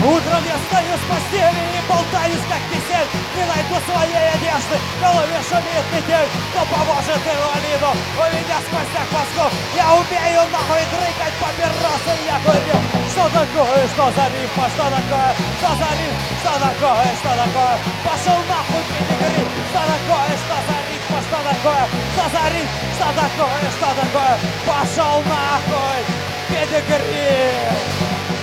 Утром я встаю с постели и болтаюсь, как писель. Не найду своей одежды, в голове шумит метель. Кто поможет инвалиду, увидя сквозь всех мозгов? Я умею нахуй дрыкать папиросы, я курю. Что такое, что за рифма, что такое, что за риф, что такое, что такое? Пошел нахуй, педигри, что такое, что за рифма, что такое, что за риф, что такое, что такое? Пошел нахуй, педигри.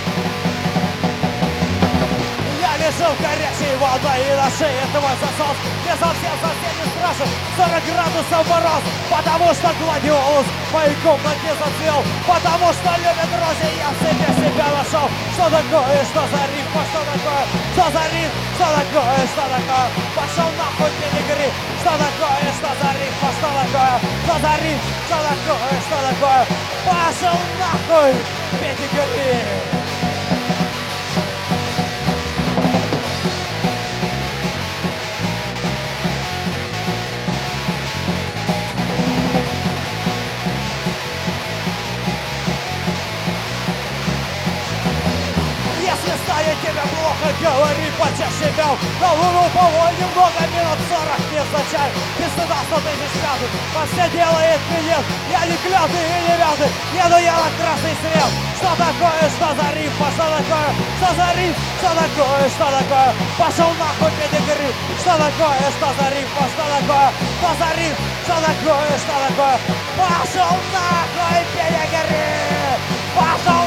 Лежу в горячей воде и на шее твой засос. Мне совсем не страшен 40 градусов мороз, потому что гладиолус в моей комнате зацвел, потому что любят рози, я в себе себя нашел. Что такое, что за рифма, что такое, что за риф, что такое, что такое? Пошел нахуй, педигри. Что такое, что за рифма, что такое, что за риф, что такое, что такое? Пошел нахуй, педигри. Станет тебе плохо, говори почаще мяу. На луну повой немного, минут 40 незначай. Без стыда 100 тысяч пятых, по все делает клиент. Я не клятый и не вятый, еду я на красный свет. Что такое, что за рифма, что такое, что за риф, что такое, что такое? Пошел нахуй, педигри. Что такое, что за рифма, что такое, что за риф, что такое, что такое? Пошел нахуй, педигри. Пошел